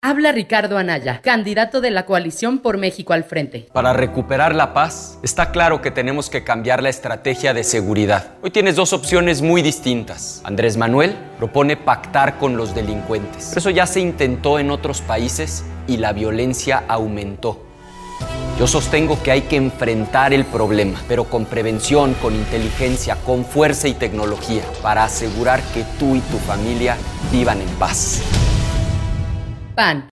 Habla Ricardo Anaya, candidato de la coalición por México al frente. Para recuperar la paz, está claro que tenemos que cambiar la estrategia de seguridad. Hoy tienes dos opciones muy distintas. Andrés Manuel propone pactar con los delincuentes. Pero eso ya se intentó en otros países y la violencia aumentó. Yo sostengo que hay que enfrentar el problema, pero con prevención, con inteligencia, con fuerza y tecnología, para asegurar que tú y tu familia vivan en paz. PAN.